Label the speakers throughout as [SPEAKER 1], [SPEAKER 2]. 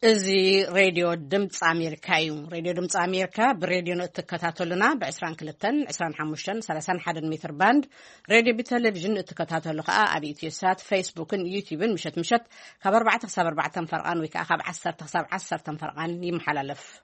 [SPEAKER 1] ازي راديو دمص امريكا راديو دمص امريكا براديو نتكتاتلنا ب22 25 31 متر باند راديو بتلفزيون نتكتاتلو خا ابيتي سات فيسبوك يوتيوب مشت خبر 4 فرقان ويكا خب 10 فرقان يمحللف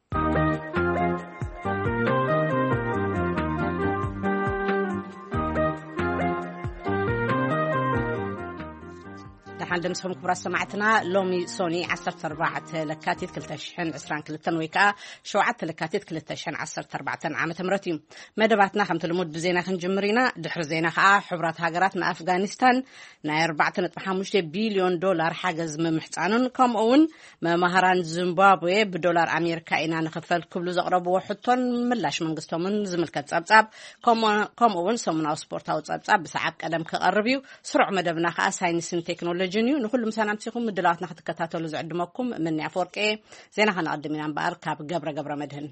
[SPEAKER 1] عندنا سهم كبار سمعتنا لومي سوني 14 لكاتيت كلتشحن 22 ويكا شوعت لكاتيت كلتشحن 14 عام تمرتي مدباتنا خمت المود بزينا خنجمرينا دحر زينا خا حبرات هاجراتنا افغانستان نا 4.5 بليون دولار حجز ممحصانن كم اون مهران زيمبابوي بدولار امريكا انا نخفل كبل زقربو حطن ملاش منغستومن زملكت صبصاب كم اون سمنا سبورتاو صبصاب بسعب قدم كقربيو سرع مدبنا خا ساينس تكنولوجي نقول مسانا مسيكم مدلات نختكتاتلو زعدمكم من عفورك زينا هنقدمنا بار كاب قبر مدهن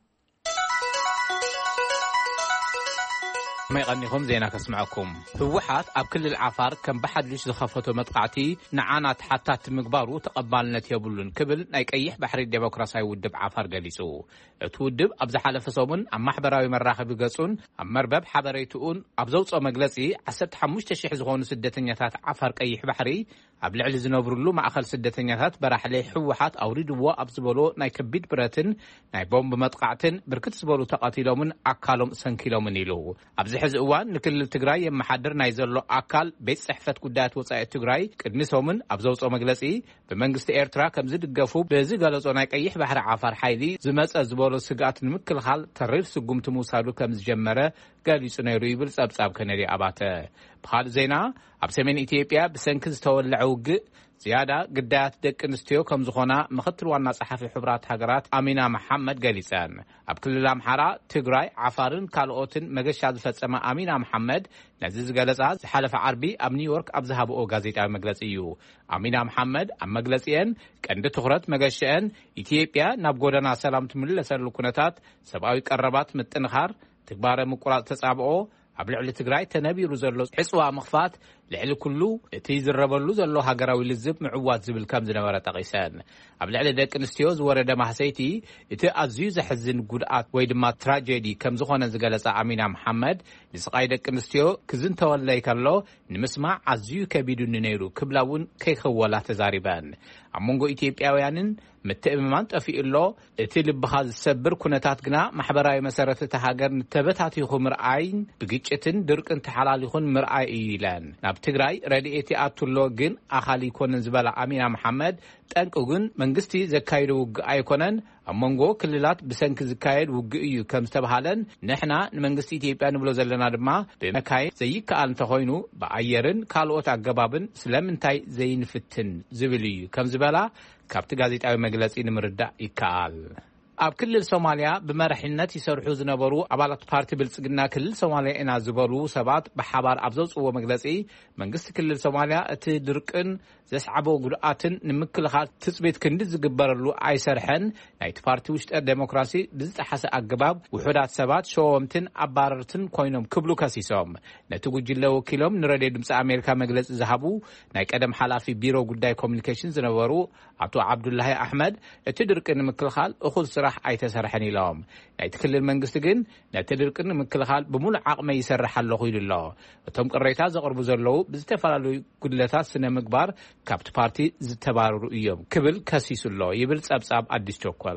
[SPEAKER 2] ما يغنيهم زينا كسمعكم فوحات اب كل العفار كم بحد ليش زخفتو مطقعتي نعانات حتى تمقبارو تقبالنت يبلون كبل نايقيح بحر الديمقراسي ودب عفار قليسو تودب ابز حلف صومن ام محبراوي مراخب يقصون ام مربب حبريتون ابزوصو مغلصي 15000 زغونو سدتنياتات عفار قيح بحري اب لعل زنبرلو ماخل سدتنياتات براحلي حوحات اوريدو ابزبلو ناي كبيد براتن ناي بومب مطقعتن بركت زبلو تقاتيلومن اكالوم سنكيلومن يلو ابز حز اوان لكل تግራይ يمحدر ناي زلو اكال بيت صحفت قدات وصاي تግራይ قدمسومن ابزوصو مغلصي بمنግስት ኤርትራ ከምዝ ድገፉ በዚ ገለጾ ናይ ቀይሕ ባህር ዓፋር ሓይሊ ዝመጸ ዝበሎ ስጋት ንምክልኻል ተሪፍ ስጉምቲ ሙሳዱ ከምዝ ጀመረ ገሊጹ ነይሩ ይብል ጸብጻብ ከነዲ አባተ በኻል ዜና ኣብ ሰሜን ኢትዮጵያ ብሰንኪ ዝተወልዐ ውግእ زيادة قدات دك نستيو كم زخونا مختر وانا صحفي حبرات هاجرات أمينة محمد قليسان أبكل الامحارة تقراي عفارن كالوتن مجشاد فتسمى أمينة محمد نزيز جلسات حلف عربي أم نيويورك أبزهب أو غازيتا مجلسيو أمينة محمد أم مجلسيان كند تخرت مجشان إثيوبيا نبغودنا سلام تمل لسلوكناتات سبعوي قربات متنخار تكبار مقرات تسابعو أبلع لتقراي تنبي روزلو حسوا مخفات لعل كله تيزربلو زلو هاجراوي للزب معوات زبل كم زنبره تقيسان أبلع لدك نستيوز ورد محسيتي إتي أزيز حزن قدات ويدما تراجيدي كم زخونا زغلص أمينة محمد لسقاي دك نستيو كزن تولي كالو نمسمع عزيو كبيدو نيرو كبلاون كي خولا تزاربان أمونغو إثيوبياويانن متأممان طفي الله إتي لبخا زسبر كنتات غنا محبراي مسارت تهاجر نتبتات يخون مرعين بقيتشتن دركن تحلال يخون مرعي إيلان تግራይ ረዲኤቲ አትሎግን አኻሊ ኮነን ዝበላ አሚና መሐመድ ጠንቁግን መንግስቲ ዘካይዱ ውግ አይኮነን አመንጎ ክልላት በሰንክ ዝካይድ ውግ እዩ ከም ተባሃለን ንሕና ንመንግስቲ ኢትዮጵያ ንብሎ ዘለና ድማ በመካይ ዘይከአል ተኾይኑ በአየርን ካልኦት አገባብን ስለምንታይ ዘይንፍትን ዝብል እዩ ከም ዝበላ ካብቲ ጋዜጣዊ መግለጺ ንምርዳእ ይከአል ኣብ ክልል ሶማሊያ በመራሕነት ይሰርሑ ዝነበሩ አባላት ፓርቲ ብልጽግና ክልል ሶማሊያ እና ዝበሉ ሰባት በሓባር ኣብዘውጽዎ መግለጺ መንግስቲ ክልል ሶማሊያ እቲ ድርቅን ዘስዓቦ ጉድኣትን ንምክልኻል ትጽቢት ክንዲ ዝግበረሉ ኣይሰርሐን ናይቲ ፓርቲ ውሽጠ ዴሞክራሲ ብዝተሓሰ ኣገባብ ውሑዳት ሰባት ሸወምትን ኣባረርትን ኮይኖም ክብሉ ከሲሶም ነቲ ጉጅለ ወኪሎም ንሬድዮ ድምፂ ኣሜሪካ መግለጺ ዝሃቡ ናይ ቀደም ሓላፊ ቢሮ ጉዳይ ኮሙኒኬሽን ዝነበሩ አቶ አብዱላሂ አህመድ እቲ ድርቅ ንምክልኻል እኹል ስራሕ ኣይተሰርሐን ኢሎም ናይቲ ክልል መንግስቲ ግን ነቲ ድርቅ ንምክልኻል ብሙሉእ ዓቕሚ ይሰርሕ ኣለኹ ኢሉ እቶም ቅሬታ ዘቕርቡ ዘለዉ ብዝተፈላለዩ ጉድለታት ስነ ምግባር ካብቲ ፓርቲ ዝተባረሩ እዮም ክብል ከሲሱሎ ይብል ጸብጻብ አዲስ ቸኮል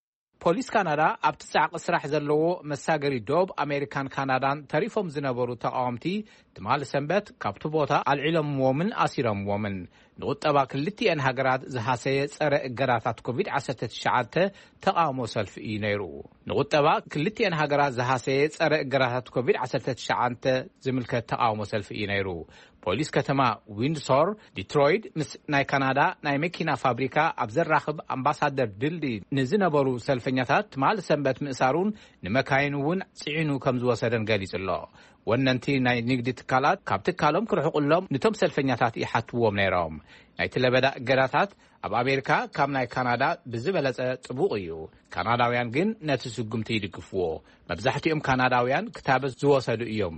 [SPEAKER 2] ፖሊስ ካናዳ ኣብቲ ጻዕቂ ስራሕ ዘለዎ መሳገሪ ዶብ አሜሪካን ካናዳን ተሪፎም ዝነበሩ ተቃዋምቲ ትማል ሰንበት ካብቲ ቦታ አልዒሎምዎምን ኣሲሮምዎምን ንቁጠባ ክልቲአን ሃገራት ዝሃሰየ ጸረ እገዳታት ኮቪድ-19 ተቃውሞ ሰልፊ እዩ ነይሩ ንቁጠባ ክልቲአን ሃገራት ዝሃሰየ ጸረ እገዳታት ኮቪድ-19 ዝምልከት ተቃውሞ ሰልፊ እዩ ነይሩ ፖሊስ ከተማ ዊንድሶር ዲትሮይት ምስ ናይ ካናዳ ናይ መኪና ፋብሪካ ኣብ ዘራኽብ አምባሳደር ድልዲ ንዝነበሩ ሰልፈኛታት ትማል ሰንበት ምእሳሩን ንመካይን እውን ጽዒኑ ከም ዝወሰደን ገሊጹሎ ወነንቲ ናይ ንግዲ ትካላት ካብ ትካሎም ክርሕቁሎም ነቶም ሰልፈኛታት ይሓትዎም ነይሮም ናይ ተለበዳ እገዳታት ኣብ አሜሪካ ካብ ናይ ካናዳ ብዝበለጸ ጽቡቕ እዩ ካናዳውያን ግን ነቲ ስጉምቲ ይድግፍዎ መብዛሕትኦም ካናዳውያን ክታበ ዝወሰዱ እዮም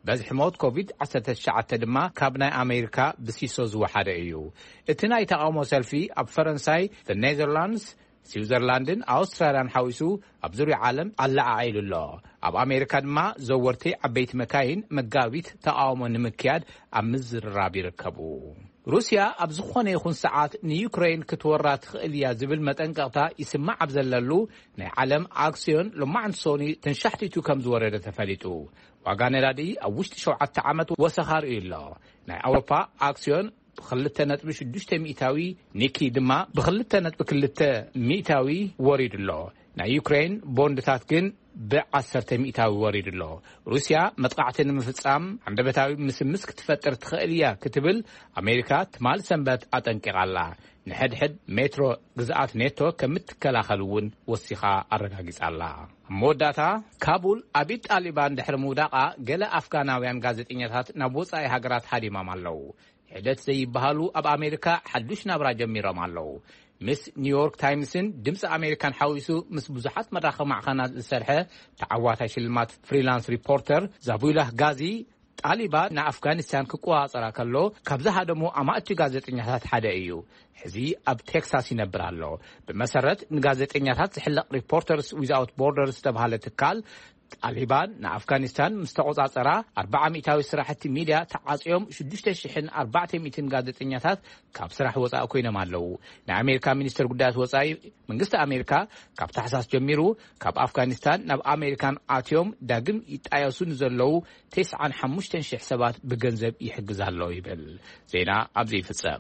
[SPEAKER 2] በዝሕ ሞት ኮቪድ-19 ድማ ካብ ናይ ኣሜሪካ ብሲሶ ዝወሓደ እዩ። እቲ ናይ ተቃውሞ ሰልፊ ኣብ ፈረንሳይ፣ ኔዘርላንድስ፣ ስዊዘርላንድን ኣውስትራልያን ሓዊሱ ኣብ ዙርያ ዓለም ኣላዓዒሉ ኣሎ። ኣብ ኣሜሪካ ድማ ዘወርቲ ዓበይቲ መካይን መጋቢት ተቃውሞ ንምክያድ ኣብ ምዝርራብ ይርከቡ። ሩስያ ኣብ ዝኾነ ይኹን ሰዓት ንዩክሬን ክትወራ ትኽእል እያ ዝብል መጠንቀቕታ ይስማዕ ኣብ ዘለሉ ናይ ዓለም ኣክስዮን ሎማዓንቲ ሶኒ ተንሻሕቲቱ ከም ዝወረደ ተፈሊጡ። ዋጋ ነዳዲ ኣብ ውሽጢ 7 ዓመት ወሰኻር እዩ ኣሎ። ናይ ኣውሮፓ ኣክስዮን ብ2.6 ሚእታዊ ኒኪ ድማ ብ2.2 ሚእታዊ ወሪዱ ኣሎ። ናይ ዩክሬን ቦንድታት ግን ብ10 ሚእታዊ ወሪዱ ኣሎ። ሩስያ መጥቃዕቲ ንምፍጻም ዓንደበታዊ ምስምስ ክትፈጥር ትኽእል እያ ክትብል ኣሜሪካ ትማል ሰንበት ኣጠንቂቓላ። ንሕድሕድ ሜትሮ ግዝኣት ኔቶ ከምትከላኸል እውን ወሲኻ ኣረጋጊጻላ። መወዳእታ ካቡል ኣብ ኢድ ጣሊባን ድሕሪ ምውዳቓ ገለ ኣፍጋናውያን ጋዜጠኛታት ናብ ወጻኢ ሃገራት ሓዲሞም ኣለዉ። ሕደት ዘይበሃሉ ኣብ ኣሜሪካ ሓዱሽ ናብራ ጀሚሮም ኣለዉ። ምስ ኒውዮርክ ታይምስን ድምፂ ኣሜሪካን ሓዊሱ ምስ ብዙሓት መራኸቢ ማዕኸናት ዝሰርሐ ተዓዋታይ ሽልማት ፍሪላንስ ሪፖርተር ዛቡላህ ጋዚ ጣሊባን ንኣፍጋኒስታን ክቆፃፀራ ከሎ ካብ ዝሃደሙ ኣማእቲ ጋዜጠኛታት ሓደ እዩ። ሕዚ ኣብ ቴክሳስ ይነብር ኣሎ። ብመሰረት ንጋዜጠኛታት ዝሕለቕ ሪፖርተርስ ዊዛውት ቦርደርስ ዝተባሃለ ትካል ጣሊባን ንኣፍጋኒስታን ምስ ተቆፃፀራ 400 ሚእታዊ ስራሕቲ ሚድያ ተዓፅዮም 6400 ጋዜጠኛታት ካብ ስራሕ ወፃኢ ኮይኖም ኣለዉ። ናይ ኣሜሪካ ሚኒስትር ጉዳያት ወፃኢ መንግስቲ ኣሜሪካ ካብ ታሕሳስ ጀሚሩ ካብ ኣፍጋኒስታን ናብ ኣሜሪካን ኣትዮም ዳግም ይጣየሱ ንዘለዉ 95,000 ሰባት ብገንዘብ ይሕግዝ ኣሎ ይብል። ዜና ኣብዚ ይፍጸም።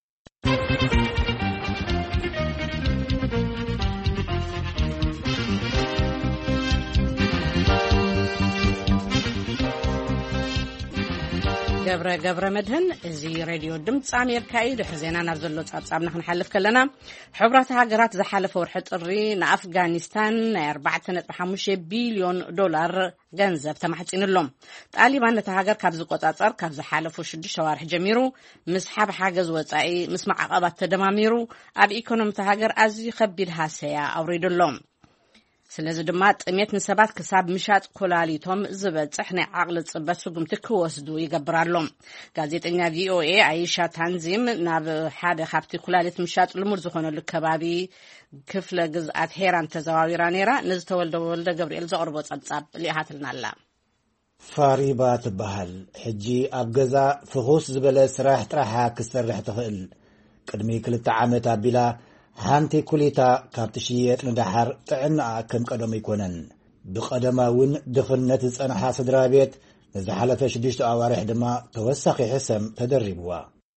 [SPEAKER 1] ገብረ መድህን እዚ ሬድዮ ድምፂ ኣሜሪካ እዩ። ድሕሪ ዜና ናብ ዘሎ ጻብጻብና ክንሓልፍ ከለና ሕብራት ሃገራት ዝሓለፈ ወርሒ ጥሪ ንኣፍጋኒስታን ናይ 4.5 ቢልዮን ዶላር ገንዘብ ተማሕፂንሎም። ጣሊባን ነቲ ሃገር ካብ ዝቆጻጸር ካብ ዝሓለፉ 6 ወርሒ ጀሚሩ ምስ ሓገዝ ወጻኢ ምስ ማዕቐባት ተደማሚሩ ኣብ ኢኮኖሚቲ ሃገር ኣዝዩ ከቢድ ሃሰያ ኣውሪድሎም። ስለዚ ድማ ጥሜት ንሰባት ክሳብ ምሻጥ ኮላሊቶም ዝበጽሕ ናይ ዓቕሊ ጽበት ስጉምቲ ክወስዱ ይገብራሎም። ጋዜጠኛ ቪኦኤ አይሻ ታንዚም ናብ ሓደ ካብቲ ኮላሊት ምሻጥ ልሙድ ዝኾነሉ ከባቢ ክፍለ ግዝኣት ሄራን ተዘዋዊራ ነይራ። ንዝተወልደ ወልደ ገብርኤል ዘቕርቦ ጸብጻብ ሊኣሃትልና ኣላ።
[SPEAKER 3] ፋሪባ ትበሃል ሕጂ ኣብ ገዛ ፍኹስ ዝበለ ስራሕ ጥራሓ ክሰርሕ ትኽእል። ቅድሚ 2 ዓመት ኣቢላ ሓንቲ ኩሊታ ካብ ትሽየጥ ንዳሓር ጥዕናኣ ከም ቀደም ይኮነን። ብቐደማ እውን ድኽነት ዝጸንሓ ስድራ ቤት ንዝሓለፈ 6 ኣዋርሕ ድማ ተወሳኺ ሕሰም ተደሪብዋ።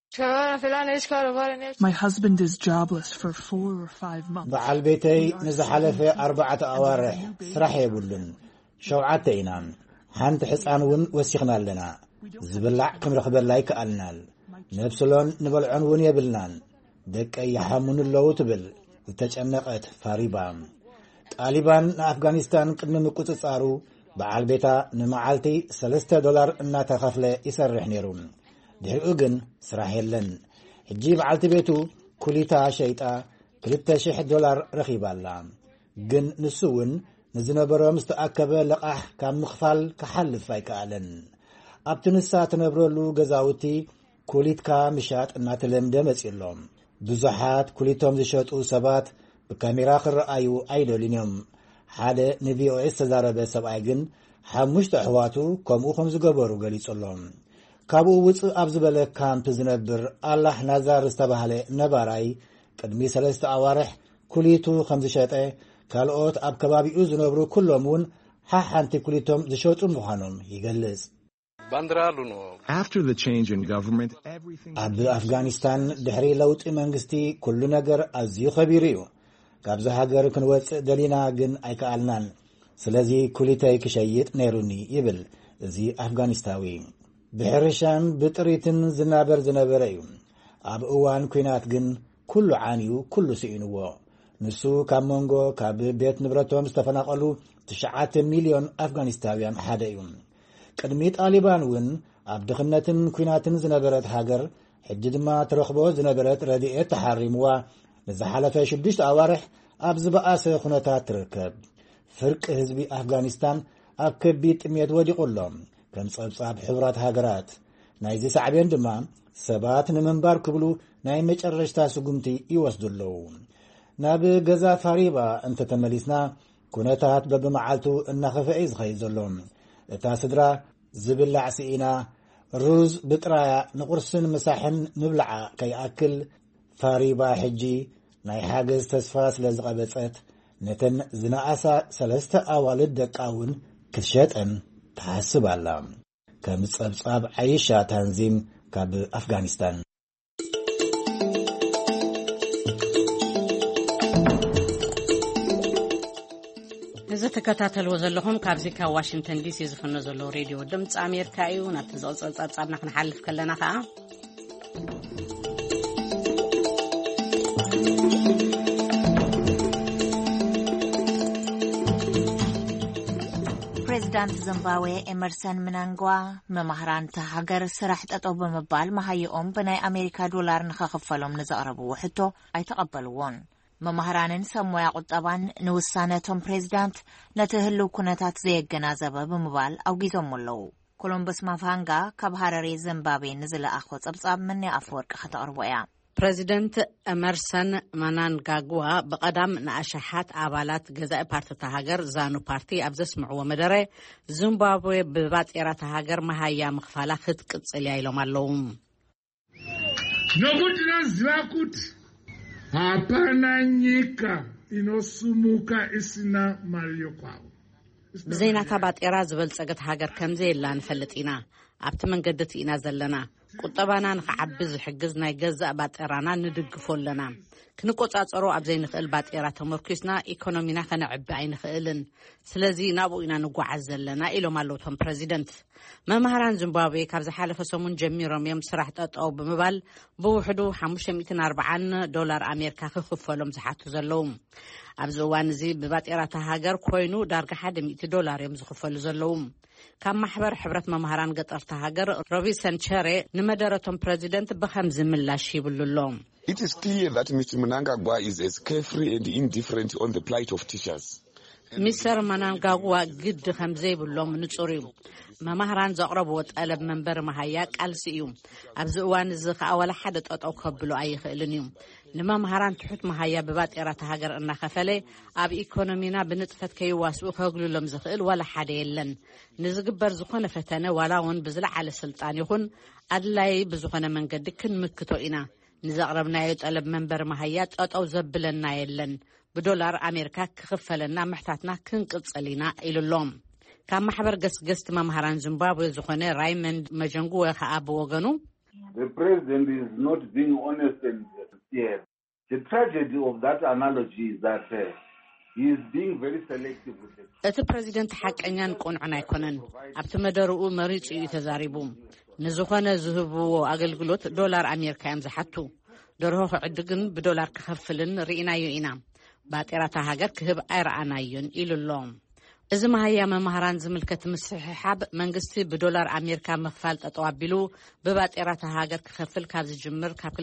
[SPEAKER 4] My husband is jobless for 4 or 5 months.
[SPEAKER 3] በዓል ቤተይ ንዝሓለፈ 4 ኣዋርሕ ስራሕ የብሉን። 7 ኢና። ሓንቲ ሕፃን እውን ወሲኽና ኣለና። ዝብላዕ ክንረኽበላ ይከኣልናል። ነብስሎን ንበልዖን እውን የብልናን። ደቀይ ይሓሙን ኣለዉ ትብል ዝተጨነቐት ፋሪባ ጣሊባን ንኣፍጋኒስታን ቅድሚ ምቁፅጻሩ በዓል ቤታ ንመዓልቲ $3 እናተኸፍለ ይሰርሕ ነይሩ። ድሕሪኡ ግን ስራሕ የለን። ሕጂ በዓልቲ ቤቱ ኩሊታ ሸይጣ $2,000 ረኺባላ። ግን ንሱ እውን ንዝነበሮም ዝተኣከበ ለቓሕ ካብ ምኽፋል ክሓልፍ ኣይከኣለን። ኣብቲ ንሳ ትነብረሉ ገዛውቲ ኩሊትካ ምሻጥ እናተለምደ መጺሎም። ብዙሓት ኩሊቶም ዝሸጡ ሰባት ብካሜራ ክረኣዩ ኣይደልዮም። ሓደ ንቪኦኤ ዝተዛረበ ሰብኣይ ግን 5 ኣሕዋቱ ከምኡ ከም ዝገበሩ ገሊጹሎም። ካብኡ ውፅእ ኣብ ዝበለ ካምፕ ዝነብር ኣላህ ናዛር ዝተባህለ ነባራይ ቅድሚ 3 ኣዋርሕ ኩሊቱ ከም ዝሸጠ ካልኦት ኣብ ከባቢኡ ዝነብሩ ኩሎም እውን ሓንቲ ኩሊቶም ዝሸጡ ምዃኖም ይገልጽ።
[SPEAKER 5] After the change in government, everything
[SPEAKER 3] ኣብ ኣፍጋኒስታን ድሕሪ ለውጢ መንግስቲ ኩሉ ነገር ኣዝዩ ኸቢሩ እዩ። ካብዚ ሃገር ክንወፅእ ደሊና ግን ኣይከኣልናን። ስለዚ ኩሊተይ ክሸይጥ ነይሩኒ ይብል እዚ ኣፍጋኒስታዊ። ብሕርሻን ብጥሪትን ዝነበረ እዩ። ኣብ እዋን ኩናት ግን ኩሉ ዓንዩ ኩሉ ስኢንዎ። ንሱ ካብ መንጎ ካብ ቤት ንብረቶም ዝተፈናቐሉ 9 ሚልዮን ኣፍጋኒስታውያን ሓደ እዩ። ቅድሚ ጣሊባን እውን ኣብ ድኽነትን ኩናትን ዝነበረት ሃገር ሕጂ ድማ ትረኽቦ ዝነበረት ረድኤት ተሓሪምዋ ንዝሓለፈ 6 ኣዋርሕ ኣብ ዝበኣሰ ኩነታት ትርከብ። ፍርቂ ህዝቢ ኣፍጋኒስታን ኣብ ከቢድ ጥሜት ወዲቑሎም። ከም ጸብጻብ ሕብራት ሃገራት ናይዚ ሳዕቤን ድማ ሰባት ንምንባር ክብሉ ናይ መጨረሽታ ስጉምቲ ይወስዱለው ናብ ገዛ ፋሪባ እንተተመሊስና ኩነታት በብመዓልቱ እናኸፈአ ዝኸይድ ዘሎ እታ ስድራ ዝብላዕ ሲኢና ሩዝ ብጥራያ ንቁርስን ምሳሕን ምብላዓ ከይኣክል ፋሪባ ሕጂ ናይ ሓገዝ ተስፋ ስለ ዝቐበጸት ነተን ዝነኣሳ 3 ኣዋልድ ደቃውን ክትሸጠን ተሓስብ ኣላ ከም ጸብጻብ ዓይሻ ታንዚም ካብ ኣፍጋኒስታን
[SPEAKER 1] እዚ ተከታተልዎ ዘለኹም ካብዚ ካብ ዋሽንግተን ዲሲ ዝፍኖ ዘሎ ሬድዮ ድምፂ ኣሜሪካ እዩ ናብቲ ዝቕፅል ጸብጻብና ክንሓልፍ ከለና ከዓ
[SPEAKER 6] ፕሬዝዳንት ዚምባብዌ ኤመርሰን ምናንጓ መማህራን ሃገር ስራሕ ጠጠው በመባል መሃይኦም በናይ ኣሜሪካ ዶላር ንኸኽፈሎም ንዘቕረብዎ ሕቶ ኣይተቐበልዎን መማህራንን ሰሞያ ቁጠባን ንውሳነቶም ፕሬዝዳንት ነቲ ህልው ኩነታት ዘየገናዘበ ብምባል ኣውጊዞም ኣለዉ ኮሎምበስ ማፋንጋ ካብ ሃረሬ ዚምባብዌ ንዝለኣኾ ጸብጻብ መን ኣፈወርቂ ከተቕርቦ እያ ፕሬዚደንት ኤመርሰን ምናንጋጓ በቀዳም ንኣሸሓት ኣባላት ገዛኢ ፓርቲታ ሃገር ዛኑ ፓርቲ ኣብ ዘስምዕዎ መደረ ዚምባብዌ ብባጤራታ ሃገር መሃያ ምኽፋላ ክትቅጽል ኢሎም ኣለዉ
[SPEAKER 7] nokuti naziva kuti hapana nyika inosumuka isina mali yokwavo
[SPEAKER 1] ብዘይናታ ባጤራ ዝበልጸገት ሃገር ከምዘ የላ ንፈልጥ ኢና ኣብቲ መንገዲ ኢና ዘለና ቁጠባና ንኽዓቢ ዝሕግዝ ናይ ገዛእ ባጤራና ንድግፎ ኣለና ክንቆጻጸሮ ኣብ ዘይንኽእል ባጤራ ተመርኪስና ኢኮኖሚና ከነዕቢ ኣይንኽእልን ስለዚ ናብኡ ኢና ንጓዓዝ ዘለና ኢሎም ኣለውቶም ፕሬዚደንት መማህራን ዚምባብዌ ካብ ዝሓለፈ ሰሙን ጀሚሮም እዮም ስራሕ ጠጠው ብምባል ብውሕዱ $540 ኣሜሪካ ክኽፈሎም ዝሓቱ ዘለዉ ኣብዚ እዋን እዚ ብባጤራታ ሃገር ኮይኑ ዳርጋ $100 እዮም ዝኽፈሉ ዘለዉ ካብ ማሕበር ሕብረት መማህራን ገጠርታ ሃገር ሮቢንሰን ቸሬ ንመደረቶም ፕሬዚደንት በኸምዚ ምላሽ ይብሉሎም
[SPEAKER 8] It is clear that Mr. Mnangagwa is as carefree and indifferent on the plight of teachers.
[SPEAKER 1] Mr. Mnangagwa ግድ ከምዘ ይብሎም ንጹር እዩ መማህራን ዘቕረብዎ ጠለብ መንበር መሃያ ቃልሲ እዩ ኣብዚ እዋን እዚ ከዓ ወላ ሓደ ጠጠው ከብሎ ኣይኽእልን እዩ ንመማህራን ትሑት መሃያ ብባጤራታ ሃገር እናኸፈለ ኣብ ኢኮኖሚና ብንጥፈት ከይዋስኡ ከግልሎም ዝኽእል ወላ ሓደ የለን ንዝግበር ዝኾነ ፈተነ ዋላ እውን ብዝለዓለ ስልጣን ይኹን ኣድላይ ብዝኾነ መንገዲ ክንምክቶ ኢና ንዘቕረብናዮ ጠለብ መንበር መሃያ ጠጠው ዘብለና የለን ብዶላር ኣሜሪካ ክኽፈለና ምሕታትና ክንቅጽል ኢና ኢሉሎም ካብ ማሕበር ገስገስቲ መማህራን ዚምባብዌ ዝኾነ ራይመንድ መጀንጉ ከዓ ብወገኑ
[SPEAKER 9] The president is not being honest and sincere. The tragedy of that analogy is that he is being very selective with it.
[SPEAKER 1] እቲ ፕሬዚደንት ሓቀኛን ቁንዕን ኣይኮነን ኣብቲ መደርኡ መሪጹ እዩ ተዛሪቡ ንዝኾነ ዝህብዎ ኣገልግሎት ዶላር ኣሜሪካ እዮም ዝሓቱ ደርሆ ክዕድግን ብዶላር ክኸፍልን ርኢናዮ ኢና ባጤራታ ሃገር ክህብ ኣይረኣናዮን ኢሉሎም እዚ መሃያ መማህራን ዝምልከት ምስሕሓብ መንግስቲ ብዶላር ኣሜሪካ ምኽፋል ጠጠው ኣቢሉ ብባጤራታ ሃገር ክኸፍል ካብ ዝጅምር ካብ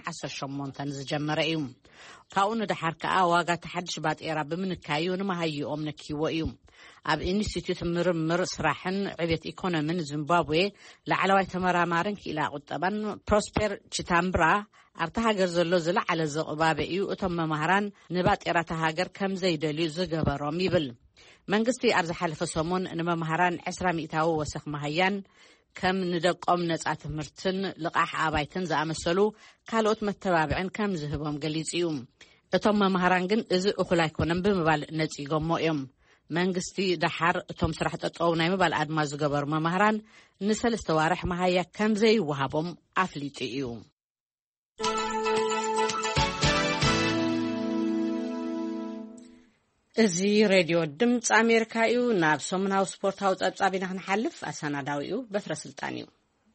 [SPEAKER 1] 2018 ዝጀመረ እዩ ካብኡ ንድሓር ከዓ ዋጋ ተሓድሽ ባጤራ ብምንካዩ ንመሃይኦም ነኪዎ እዩ ኣብ ኢንስቲትዩት ምርምር ስራሕን ዕብየት ኢኮኖሚን ዚምባብዌ ላዕለዋይ ተመራማርን ክኢላ ቁጠባን ፕሮስፐር ቺታምብራ ኣብታ ሃገር ዘሎ ዝለዓለ ዘቕባበ እዩ እቶም መማህራን ንባጤራታ ሃገር ከም ዘይደልዩ ዝገበሮም ይብል መንግስቲ ኣብ ዝሓለፈ ሰሙን ንመማህራን 20% ወሰኽ መሃያን ከም ንደቆም ነጻ ትምህርትን ልቓሕ ኣባይትን ዝኣመሰሉ ካልኦት መተባብዕን ከም ዝህቦም ገሊጹ እዩ እቶም መማህራን ግን እዚ እኹል ኣይኮነን ብምባል ነጺጎሞ እዮም መንግስቲ ድሓር እቶም ስራሕ ጠጠው ናይ ምባል ኣድማ ዝገበሩ መማህራን ን3 ዋርሕ መሃያ ከም ዘይወሃቦም ኣፍሊጡ እዩ እዚ ሬድዮ ድምፂ ኣሜሪካ እዩ ናብ ሰሙናዊ ስፖርታዊ ጸብጻብ ኢና ክንሓልፍ ኣሰናዳዊ እዩ በትረ ስልጣን እዩ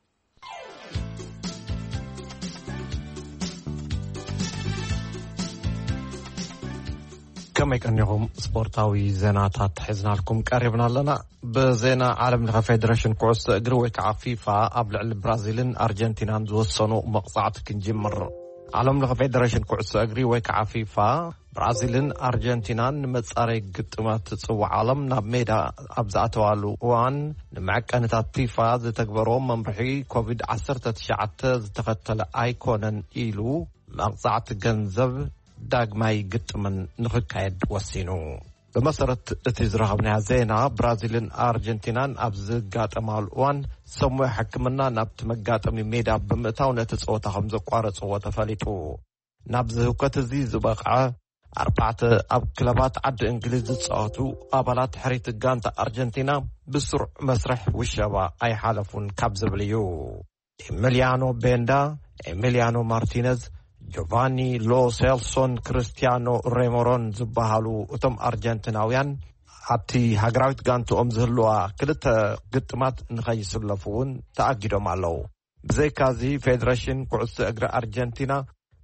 [SPEAKER 10] كما يكنيهم سبورتاوي زيناتات حزنالكم قريبنا لنا بزينا عالم لغا فيدريشن كعس اجر ويكع فيفا ابلع البرازيلين ارجنتينان زوسنو مقطعت كنجمر ዓለም ለኸ ፌደሬሽን ኩዕሶ እግሪ ወይ ከዓ ፊፋ ብራዚልን አርጀንቲናን ንመጻረይ ግጥማት ጽዋዕ ዓለም ናብ ሜዳ ኣብዛተዋሉ እዋን ንመዐቀንታት ፊፋ ዝተግበሮ መምርሒ ኮቪድ-19 ዝተኸተለ ኣይኮነን ኢሉ መቕጻዕቲ ገንዘብ ዳግማይ ግጥምን ንኽካየድ ወሲኑ በመሰረት እቲ ዝረኸብናያ ዜና ብራዚልን አርጀንቲናን ኣብ ዝጋጠማሉ እዋን ሰሙያ ሕክምና ናብቲ መጋጠሚ ሜዳ ብምእታው ነቲ ፀወታ ከም ዘቋረፅዎ ተፈሊጡ ናብዚ ህውከት እዚ ዝበቕዐ 4 ኣብ ክለባት ዓዲ እንግሊዝ ዝፃወቱ ኣባላት ሕሪት ጋንታ አርጀንቲና ብስሩዕ መስርሕ ውሸባ ኣይሓለፉን ካብ ዝብል እዩ ኤሚሊያኖ ቤንዳ ኤሚሊያኖ ማርቲነዝ ጆቫኒ ሎ ሴልሶን ክርስቲያኖ ሬሞሮን ዝበሃሉ እቶም አርጀንቲናውያን ኣብቲ ሃገራዊት ጋንትኦም ዝህልዋ ክልተ ግጥማት ንኸይስለፉውን ተኣጊዶም ኣለዉ ብዘይካዚ ፌደሬሽን ኩዕሶ እግሪ አርጀንቲና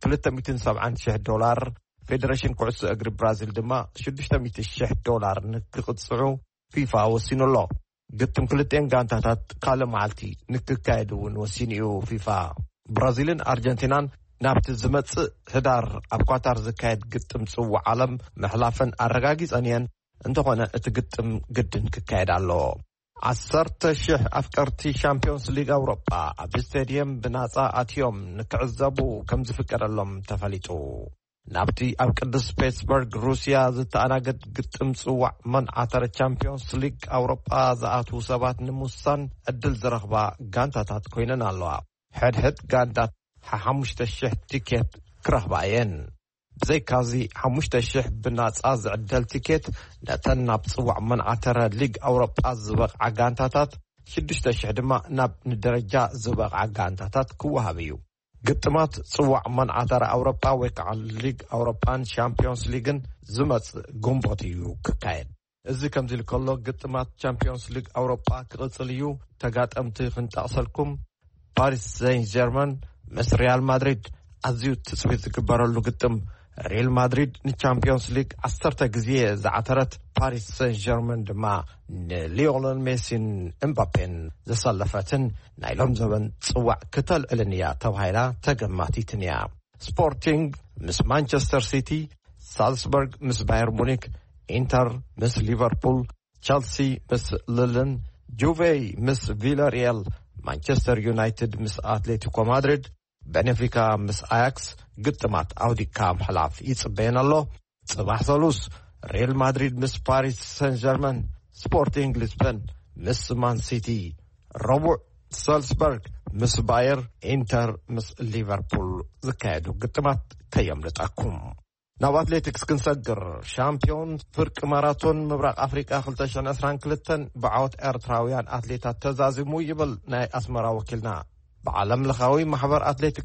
[SPEAKER 10] $270,000 ፌደሬሽን ኩዕሶ እግሪ ብራዚል ድማ $600,000 ንክቕፅዑ ፊፋ ወሲኑ ኣሎ ግጥም ክልቴን ጋንታታት ካልእ መዓልቲ ንክካየድ እውን ወሲኑ እዩ ፊፋ ብራዚልን አርጀንቲናን ናብቲ ዝመጽእ ህዳር ኣብ ኳታር ዝካየድ ግጥም ጽዋዕ ዓለም መሕላፈን ኣረጋጊፀን እየን እንተኾነ እቲ ግጥም ግድን ክካየድ ኣሎ 10,000 ኣፍቀርቲ ሻምፒዮንስ ሊግ ኣውሮጳ ኣብ ስቴድየም ብናፃ ኣትዮም ንክዕዘቡ ከም ዝፍቀደሎም ተፈሊጡ ናብቲ ኣብ ቅዱስ ፒትስበርግ ሩስያ ዝተኣናገድ ግጥም ጽዋዕ መንዓተረ ቻምፒዮንስ ሊግ ኣውሮጳ ዝኣትዉ ሰባት ንምውሳን ዕድል ዝረኽባ ጋንታታት ኮይነን ኣለዋ ሕድሕድ ጋንታት 5,000 ቲኬት ክረኽባ እየን ብዘይካዚ 5,000 ብናፃ ዝዕደል ቲኬት ነተን ናብ ጽዋዕ መንዓተረ ሊግ ኣውሮጳ ዝበቕዓ ጋንታታት 6,000 ድማ ናብ ንደረጃ ዝበቕዓ ጋንታታት ክወሃብ እዩ ግጥማት ጽዋዕ መንዓተረ ኣውሮጳ ወይ ከዓ ሊግ ኣውሮጳን ቻምፒዮንስ ሊግን ዝመጽእ ግንቦት እዩ ክካየድ እዚ ከምዚ ኢሉ ከሎ ግጥማት ቻምፒዮንስ ሊግ ኣውሮጳ ክቕፅል እዩ ተጋጠምቲ ክንጠቕሰልኩም ፓሪስ ሴን ጀርመን ምስ ሪያል ማድሪድ ኣዝዩ ትጽቢት ዝግበረሉ ግጥም ሪያል ማድሪድ ንቻምፒዮንስ ሊግ 10 ግዜ ዝዓተረት ፓሪስ ሴን ጀርመን ድማ ንሊዮኔል ሜሲን ኤምባፔን ዘሰለፈትን ናይ ሎም ዘበን ጽዋዕ ክተልዕልን እያ ተባሂላ ተገማቲትን እያ ስፖርቲንግ ምስ ማንቸስተር ሲቲ ሳልስበርግ ምስ ባየር ሙኒክ ኢንተር ምስ ሊቨርፑል ቸልሲ ምስ ሊልን ጁቬ ምስ ቪላሪያል ማንቸስተር ዩናይትድ ምስ አትሌቲኮ ማድሪድ ቤኔፊካ ምስ አያክስ ግጥማት ኣውዲካ ምሕላፍ ይጽበየን ኣሎ ጽባሕ ሰሉስ ሪያል ማድሪድ ምስ ፓሪስ ሴን ጀርመን ስፖርቲንግ ሊስበን ምስ ማን ሲቲ ረቡዕ ሳልስበርግ ምስ ባየር ኢንተር ምስ ሊቨርፑል ዝካየዱ ግጥማት ከየምልጣኩም ናብ አትሌቲክስ ክንሰግር ሻምፒዮን ፍርቂ ማራቶን ምብራቅ አፍሪካ 2022 ብዓወት ኤርትራውያን አትሌታት ተዛዚሙ ይብል ናይ ኣስመራ ወኪልና بعالم لخاوي محبر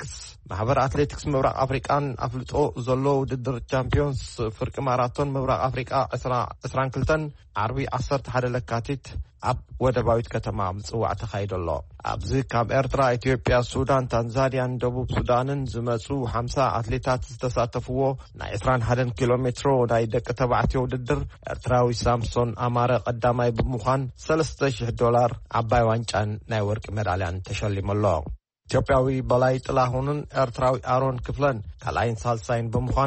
[SPEAKER 10] أتليتكس مبرق أفريقان أفلتو زلو ضد الشامبيونز فرق ماراثون مبرق أفريقا أسران كلتن عربي 10 حدا لكاتيت أب ودرباويت كتما مصوع تخيد الله أبزي كاب إرترا إثيوبيا السودان تنزانيا دبوب سودانن زمسو 5 أتليتات تساتفوا نا 20 كيلومتر داي دك تبعتي وددر إرتراوي سامسون أمارة قدامي بمخان $3,000 عباي وانشان ناي ورق ميداليان تشلم الله ኢትዮጵያዊ በላይ ጥላሁንን ኤርትራዊ አሮን ክፍለን ካልአይን ሳልሳይን በመሆን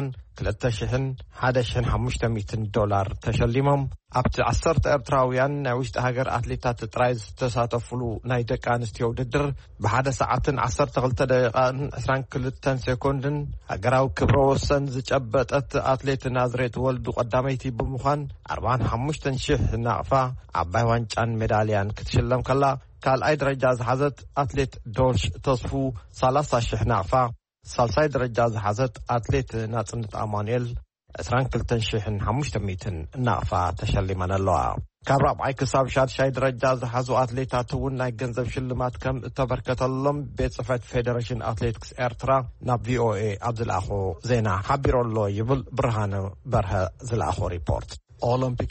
[SPEAKER 10] $2,500 ተሸሊሞም ኣብቲ 10 ኤርትራውያን ናይ ውሽጢ ሃገር አትሌታት ጥራይ ዝተሳተፉሉ ናይ ደቂ ኣንስትዮ ውድድር ብሓደ ሰዓትን 12 ደቂቃን 22 ሴኮንድን ሃገራዊ ክብረ ወሰን ዝጨበጠት አትሌት ናዝሬት ወልዱ ቀዳመይቲ በመሆን 45,000 ናቕፋ ዓባይ ዋንጫን ሜዳልያን ክትሽለም ከላ ካልአይ ደረጃ ዝሓዘት አትሌት ዶልሽ ተስፉ 30,000 ናቕፋ ሳልሳይ ደረጃ ዝሓዘት አትሌት ናጽነት አማኑኤል 22,500 ናቕፋ ተሸሊመን ኣለዋ ካብ ራብዓይ ክሳብ ሻድሻይ ደረጃ ዝሓዙ አትሌታት እውን ናይ ገንዘብ ሽልማት ከም ተበርከተሎም ቤት ጽሕፈት ፌደሬሽን አትሌቲክስ ኤርትራ ናብ ቪኦኤ ኣብ ዝለኣኾ ዜና ሓቢሮሎ ይብል ብርሃነ በርሀ ዝለኣኾ ሪፖርት ኦሎምፒክ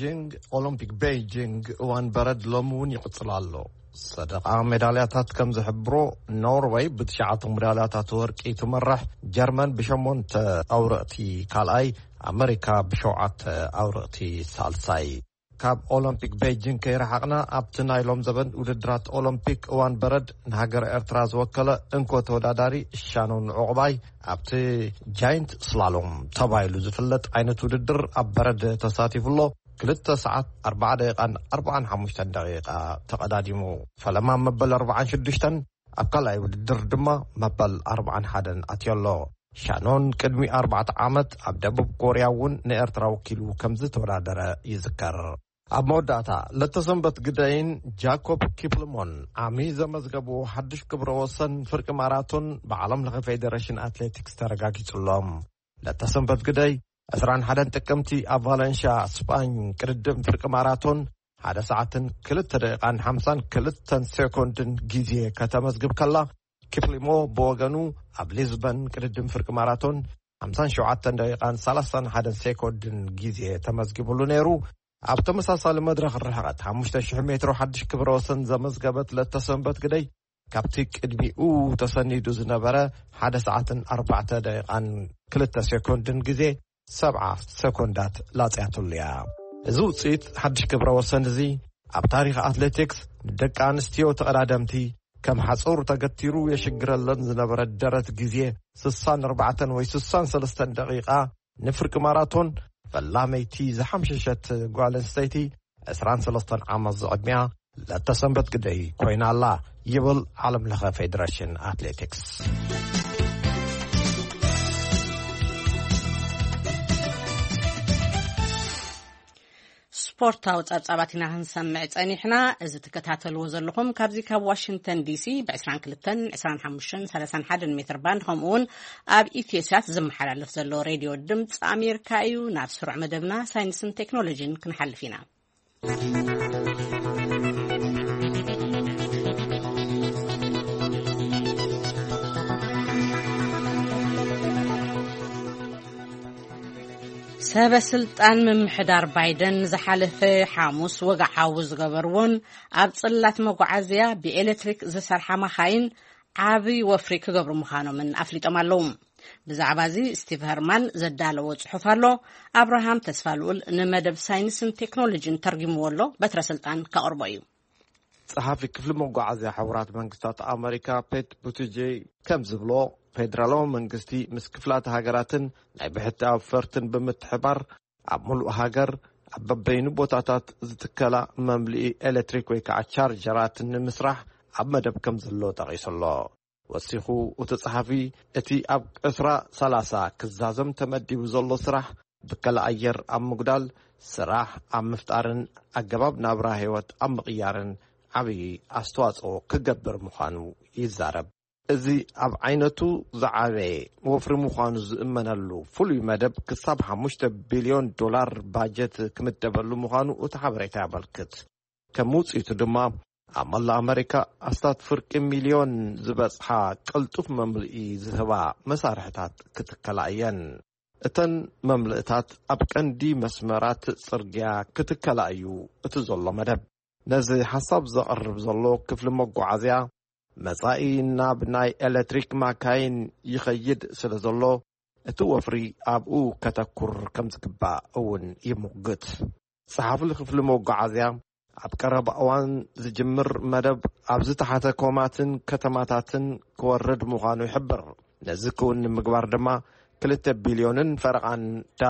[SPEAKER 10] ቤይጂንግ እዋን በረድ ሎሚ እውን ይቕፅል ኣሎ صدق ميداليات كم زحبرو نوروي ب9 ميداليات ورقي تمرح جرمن ب8 أورقتي كالاي أمريكا ب7 أورقتي سالساي ካብ ኦሎምፒክ ቤጂንግ ከይረሓቕና ኣብቲ ናይሎም ዘበን ውድድራት ኦሎምፒክ እዋን በረድ ንሃገር ኤርትራ ዝወከለ እንኮ ተወዳዳሪ ሻኖን ዕቑባይ ኣብቲ ጃይንት ስላሎም ተባሂሉ ዝፍለጥ ዓይነት ውድድር ኣብ በረድ ተሳቲፉሎ 2 ሰዓት 4 ደቂቃን 45 ደቂቃ ተቐዳዲሙ ፈለማ መበል 46 ኣብ ካልኣይ ውድድር ድማ መበል 41 ኣትየሎ ሻኖን ቅድሚ 4 ዓመት ኣብ ደቡብ ኮርያ እውን ንኤርትራ ወኪሉ ከም ዝተወዳደረ ይዝከር ኣብ መወዳእታ ለተሰንበት ግዳይን ጃኮብ ኪፕልሞን ዓሚ ዘመዝገቡ ሓድሽ ክብረ ወሰን ፍርቂ ማራቶን ብዓለም ለኸ ፌዴሬሽን ኣትሌቲክስ ተረጋጊጹሎም ለተሰንበት ግዳይ 21 ጥቅምቲ ኣብ ቫለንሺያ ስፓኝ ቅድድም ፍርቂ ማራቶን 1 ሰዓትን 2 ደቂቃን 52 ሴኮንድን ጊዜ ከተመዝግብ ከላ ኪፕሊሞ ብወገኑ ኣብ ሊዝበን ቅድድም ፍርቂ ማራቶን 57 ደቂቃን 31 ሴኮንድን ጊዜ ተመዝጊብሉ ነይሩ ኣብ ተመሳሳሊ መድረኽ ርሕቐት 5000 ሜትሮ ሓድሽ ክብረ ወሰን ዘመዝገበት ለተሰንበት ግዳይ ካብቲ ቅድሚኡ ተሰኒዱ ዝነበረ 1 ሰዓትን 4 ደቂቃን 2 ሴኮንድን ጊዜ 70 ሴኮንዳት ላጽያቱሉ እያ እዚ ውፅኢት ሓድሽ ክብረ ወሰን እዚ ኣብ ታሪኽ ኣትሌቲክስ ንደቂ ኣንስትዮ ተቐዳደምቲ ከም ሓጹር ተገቲሩ የሽግረለን ዝነበረ ደረት ጊዜ 64 ወይ 63 ደቂቃ ንፍርቂ ማራቶን ፈላመይቲ ዝሓምሸሸት ጓል ኣንስተይቲ 23 ዓመት ዝዕድሚያ ለተሰንበት ግዳይ ኮይና ኣላ ይብል ዓለም ለኸ ፌዴሬሽን ኣትሌቲክስ
[SPEAKER 1] ስፖርታዊ ጸብጻባት ኢና ክንሰምዕ ጸኒሕና እዚ ተከታተልዎ ዘለኹም ካብዚ ካብ ዋሽንግተን ዲሲ ብ22 25 31 ሜትር ባንድ ከምኡውን ኣብ ኢትዮሳት ዝመሓላለፍ ዘሎ ሬድዮ ድምፂ ኣሜሪካ እዩ ናብ ስሩዕ መደብና ሳይንስን ቴክኖሎጂን ክንሓልፍ ኢና ሰበስልጣን ምምሕዳር ባይደን ዝሓለፈ ሓሙስ ወጋዓዊ ዝገበርዎን ኣብ ጽላት መጓዓዝያ ብኤሌክትሪክ ዝሰርሓ መኻይን ዓብይ ወፍሪ ክገብሩ ምዃኖምን ኣፍሊጦም ኣለዉ ብዛዕባ እዚ ስቲቭ ሄርማን ዘዳለወ ጽሑፍ ኣሎ ኣብርሃም ተስፋልኡል ንመደብ ሳይንስን ቴክኖሎጂን ተርጊምዎ ኣሎ በትረ ስልጣን ከቕርቦ እዩ
[SPEAKER 10] ጸሓፊ ክፍሊ መጓዓዝያ ሕቡራት መንግስታት ኣሜሪካ ፔት ቡቲጄይ ከም ዝብሎ ፌደራላዊ መንግስቲ ምስ ክፍላት ሃገራትን ናይ ብሕቲ ኣፈርትን ብምትሕባር ኣብ ሙሉእ ሃገር ኣብ በበይኑ ቦታታት ዝትከላ መምልኢ ኤሌክትሪክ ወይ ከዓ ቻርጀራት ንምስራሕ ኣብ መደብ ከም ዘሎ ጠቒሱሎ ወሲኹ እቲ ጸሓፊ እቲ ኣብ ቅስራ 30 ክዛዘም ተመዲቡ ዘሎ ስራሕ ብከላ ኣየር ኣብ ምጉዳል ስራሕ ኣብ ምፍጣርን ኣገባብ ናብራ ህይወት ኣብ ምቕያርን ዓብዪ ኣስተዋጽኦ ክገብር ምዃኑ ይዛረብ እዚ ኣብ ዓይነቱ ዝዓበየ ወፍሪ ምዃኑ ዝእመነሉ ፍሉይ መደብ ክሳብ $5 ቢልዮን ባጀት ክምደበሉ ምዃኑ እቲ ሓበሬታ ያመልክት ከም ውፅኢቱ ድማ ኣብ መላእ ኣሜሪካ ኣስታት ፍርቂ ሚልዮን ዝበፅሓ ቅልጡፍ መምልኢ ዝህባ መሳርሕታት ክትከላ እየን እተን መምልእታት ኣብ ቀንዲ መስመራት ጽርግያ ክትከላ እዩ እቲ ዘሎ መደብ ነዚ ሓሳብ ዘቕርብ ዘሎ ክፍሊ መጓዓዝያ መጻኢ ናብ ናይ ኤሌክትሪክ ማካይን ይኸይድ ስለ ዘሎ እቲ ወፍሪ ኣብኡ ከተኩር ከም ዝግባእ እውን ይሙግት ጸሓፊ ክፍሊ መጓዓዝያ ኣብ ቀረባ እዋን ዝጅምር መደብ ኣብ ዝተሓተ ኮማትን ከተማታትን ክወርድ ምዃኑ ይሕብር ነዚ ክውን ንምግባር ድማ $2 ቢልዮንን ፈረቓን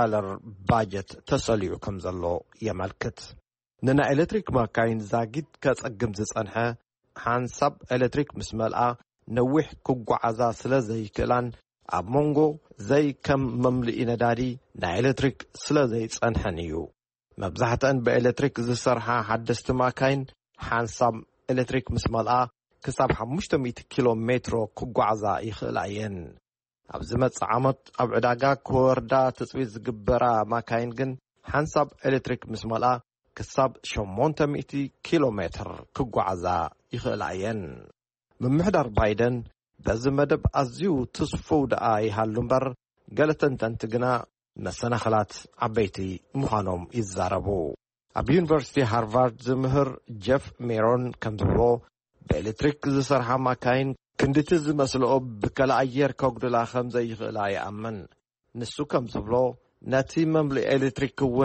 [SPEAKER 10] ባጀት ተሰሊዑ ከም ዘሎ የመልክት ንናይ ኤሌክትሪክ ማካይን ዛጊድ ከጸግም ዝጸንሐ ሓንሳብ ኤሌክትሪክ ምስ መልኣ ነዊሕ ክጓዓዛ ስለ ዘይክእላን ኣብ መንጎ ዘይ ከም መምልኢ ነዳዲ ናይ ኤሌክትሪክ ስለ ዘይጸንሐን እዩ መብዛሕትአን ብኤሌክትሪክ ዝሰርሓ ሓደስቲ ማካይን ሓንሳብ ኤሌክትሪክ ምስ መልኣ ክሳብ 500 ኪሎ ሜትሮ ክጓዓዛ ይኽእላ እየን ኣብ ዝመጽእ ዓመት ኣብ ዕዳጋ ክወርዳ ተጽቢት ዝግበራ ማካይን ግን ሓንሳብ ኤሌክትሪክ ምስ መልኣ ክሳብ 800 ኪሎ ሜትር ክጓዓዛ ይኽእላ እየን ምምሕዳር ባይደን በዚ መደብ ኣዝዩ ተስፎው ደኣ ይሃሉ እምበር ገለ ተንተንቲ ግና መሰናኽላት ዓበይቲ ምዃኖም ይዛረቡ ኣብ ዩኒቨርሲቲ ሃርቫርድ ዝምህር ጀፍ ሜሮን ከም ዝብሎ ብኤሌክትሪክ ዝሰርሓ ማካይን ክንድቲ ዝመስልኦ ብከላ ኣየር ከጉድላ ከም ዘይኽእላ ይኣምን ንሱ ከም ዝብሎ ነቲ መምልኢ ኤሌክትሪክ እውን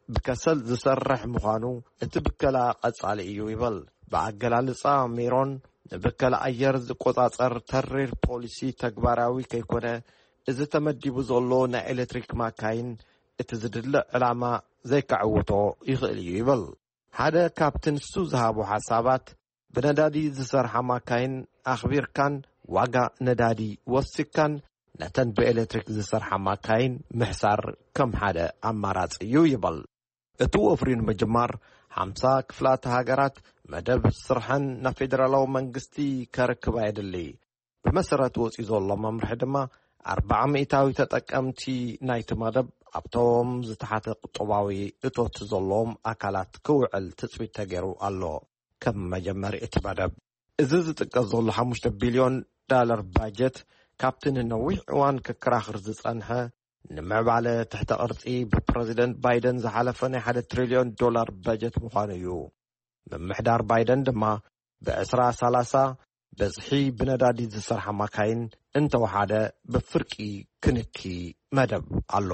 [SPEAKER 10] ብከሰል ዝሰርሕ ምዃኑ እቲ ብከላ ቀጻሊ እዩ ይብል። ብኣገላልጻ ሜሮን ንብከላ ኣየር ዝቆጻጸር ተሪር ፖሊሲ ተግባራዊ ከይኮነ እዚ ተመዲቡ ዘሎ ናይ ኤሌክትሪክ ማካይን እቲ ዝድልዕ ዕላማ ዘይከዕውቶ ይኽእል እዩ ይብል። ሓደ ካብቲ ንሱ ዝሃቡ ሓሳባት ብነዳዲ ዝሰርሓ ማካይን ኣኽቢርካን ዋጋ ነዳዲ ወሲካን ነተን ብኤሌክትሪክ ዝሰርሓ ማካይን ምሕሳር ከም ሓደ ኣማራፂ እዩ ይብል። እቲ ወፍሪ ንምጅማር 50 ክፍላት ሃገራት መደብ ስርሐን ናብ ፌደራላዊ መንግስቲ ከርክባ የድሊ። ብመሰረት ወፂኡ ዘሎ መምርሒ ድማ 400 ተጠቀምቲ ናይቲ መደብ ኣብቶም ዝተሓተ ቁጠባዊ እቶት ዘለዎም ኣካላት ክውዕል ትፅቢት ተገይሩ ኣሎ። ከም መጀመሪ እቲ መደብ እዚ ዝጥቀስ ዘሎ $5 ቢልዮን ባጀት ካብቲ ንነዊሕ እዋን ክከራኸር ዝጸንሐ ንምዕባለ ትሕተ ቅርጺ ብፕረዚደንት ባይደን ዝሓለፈ ናይ $1 ትሪልዮን በጀት ምዃኑ እዩ። ምምሕዳር ባይደን ድማ ብ2030 በዝሒ ብነዳዲ ዝሰርሓ ማካይን እንተወሓደ ብፍርቂ ክንኪ መደብ ኣሎ።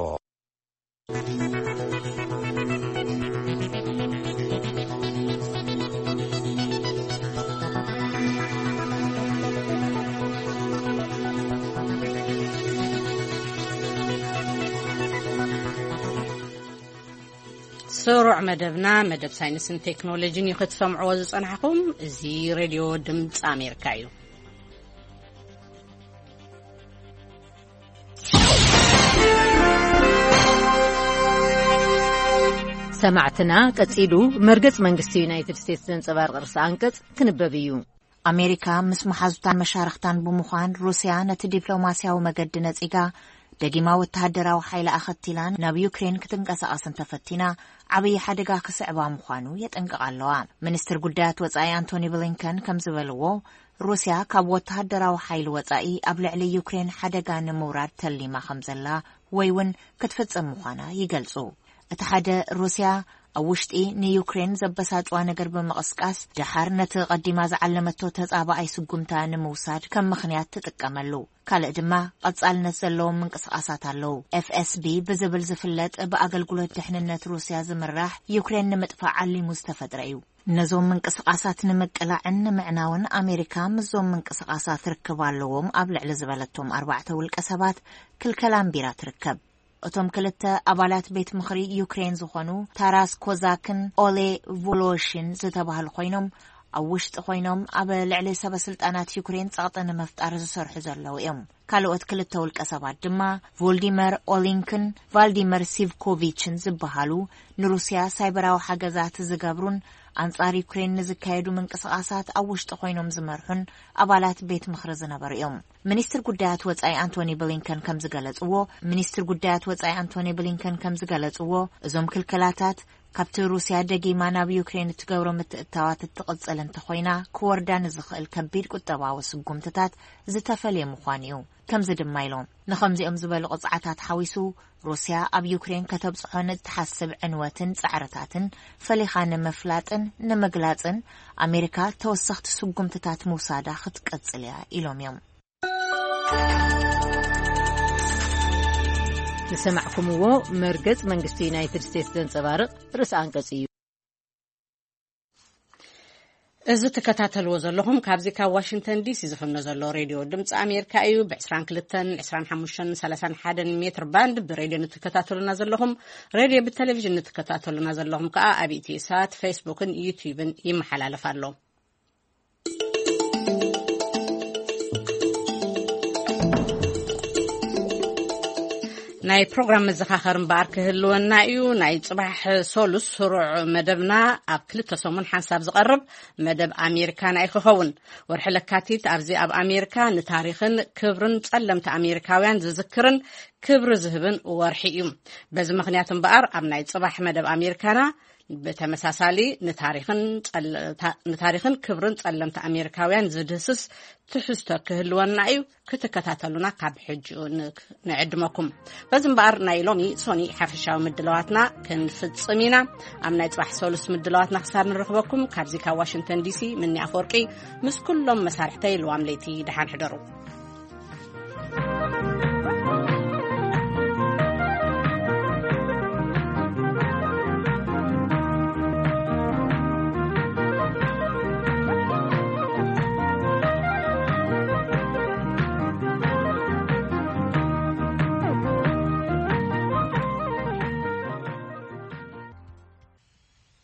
[SPEAKER 1] سرع مدبنا مدب ساينس تكنولوجي يختسمعوا زصنحكم زي راديو دمص امريكايو
[SPEAKER 11] سمعتنا قصيدو مرغص منግስቲ ዩናይትድ ስቴትስ ዘንጸባርቕ ርዕሰ አንቀጽ ክንበብዩ
[SPEAKER 6] አሜሪካ ምስ መሓዙታን መሻርክታን በመዃን ሩስያ ነቲ ዲፕሎማሲያዊ መገዲ ነጺጋ ደጊማ ወተሃደራዊ ኃይል አኸቲላን ናብ ዩክሬን ክትንቀሳቀስን ተፈቲና ዓብይ ሓደጋ ክስዕባ ምዃኑ የጠንቀቃለዋ። ሚኒስትር ጉዳያት ወጻኢ አንቶኒ ብሊንከን ከም ዝበልዎ ሩስያ ካብ ወተሃደራዊ ኃይል ወጻኢ ኣብ ልዕሊ ዩክሬን ሓደጋ ንምውራድ ተሊማ ከምዘላ ወይ ውን ክትፈጽም ምዃና ይገልጹ። እቲ ሓደ ሩስያ ኣብ ውሽጢ ንዩክሬን ዘበሳጭዋ ነገር በመቀስቃስ ድሓር ነቲ ቀዲማ ዝዓለመቶ ተጻባኣይ ስጉምታ ንምውሳድ ከም ምኽንያት ትጥቀመሉ። ካልእ ድማ ቀጻልነት ዘለዎም ምንቅስቃሳት ኣለው። FSB ብዝብል ዝፍለጥ ብኣገልግሎት ድሕንነት ሩስያ ዝምራሕ ዩክሬን ንምጥፋዕ ዓሊሙ ዝተፈጥረ እዩ። ነዞም ምንቅስቃሳት ንምቅላዕን ንምዕናውን አሜሪካ ምዞም ምንቅስቃሳት ርክብ ኣለዎም ኣብ ልዕሊ ዝበለቶም 4 ውልቀ ሰባት ክልከላን ቢራ ትርከብ። እቶም ክልተ አባላት ቤት ምኽሪ ዩክሬን ዝኾኑ ታራስ ኮዛክን ኦሌ ቮሎሽን ዝተባሃሉ ኮይኖም ኣብ ውሽጢ ኮይኖም ኣብ ልዕሊ ሰበስልጣናት ዩክሬን ጸቕጢ ንምፍጣር ዝሰርሑ ዘለዉ እዮም። ካልኦት ክልተ ውልቀ ሰባት ድማ ቮልዲመር ኦሊንክን ቫልዲመር ሲቭኮቪችን ዝበሃሉ ንሩስያ ሳይበራዊ ሓገዛት ዝገብሩን አንጻር ዩክሬን ዝካየዱ ምንቅስቃሳት ኣብ ውሽጢ ኮይኖም ዝመርሑን አባላት ቤት ምኽሪ ዝነበሩ እዮም። ሚኒስትር ጉዳያት ወጻኢ አንቶኒ ብሊንከን ከም ዝገለጽዎ እዞም ክልከላታት ካብቲ ሩስያ ደጊማ ናብ ዩክሬን ትገብሮ ምትእታዋት ትቕጽል እንተኾይና ክወርዳን ዝኽእል ከቢድ ቁጠባዊ ስጉምትታት ዝተፈልየ ምዃኑ እዩ። ከምዚ ድማ ኢሎም ንኸምዚኦም ዝበሉ ቅጽዓታት ሓዊሱ ሩስያ ኣብ ዩክሬን ከተብጽሖን ትሓስብ ዕንወትን ጻዕርታትን ፈሊኻ ንምፍላጥን ንምግላጽን አሜሪካ ተወሰኽቲ ስጉምትታት ምውሳዳ ክትቀጽል እያ ኢሎም እዮም።
[SPEAKER 11] ንሰማዕኩምዎ መርገጽ መንግስቲ ዩናይትድ ስቴትስ ዘንጸባርቕ ርዕሰ አንቀጽ እዩ። እዚ ተከታተልዎ ዘለኹም ካብዚ ካብ ዋሽንግተን ዲሲ ዝፍኖ ዘሎ ሬድዮ ድምፂ አሜሪካ እዩ። ብ22 25 31 ሜትር ባንድ ብሬድዮ ንተከታተሉና ዘለኹም ሬድዮ ብቴሌቪዥን ንተከታተሉና ዘለኹም ከዓ ኣብ ኢቲሳት ፌስቡክን ዩቲዩብን ይመሓላለፍ ኣሎ። ናይ ፕሮግራም መዘኻኸርን ባር ክህልወና እዩ። ናይ ጽባሕ ሶሉስ ስሩዕ መደብና ኣብ ክልተ ሰሙን ሓንሳብ ዝቐርብ መደብ አሜሪካ ናይ ክኸውን ወርሒ ለካቲት ኣብዚ ኣብ አሜሪካ ንታሪኽን ክብርን ጸለምቲ አሜሪካውያን ዝዝክርን ክብሪ ዝህብን ወርሒ እዩ። በዚ ምኽንያት እምበኣር ኣብ ናይ ጽባሕ መደብ አሜሪካና በተመሳሳሊ ንታሪኽን ክብርን ጸለምቲ አሜሪካውያን ዝድህስስ ትሕዝቶ ክህልወና እዩ። ክትከታተሉና ካብ ሕጂ ንዕድመኩም። በዚ እምበኣር ናይ ሎሚ ሶኒ ሓፈሻዊ ምድለዋትና ክንፍጽም ኢና። ኣብ ናይ ጽባሕ ሶሉስ ምድለዋትና ክሳብ ንረኽበኩም ካብዚ ካብ ዋሽንግተን ዲሲ ምንያ ፈርቂ ምስ ኩሎም መሳርሕተይ ልዋም ለይቲ ድሓን ሕደሩ።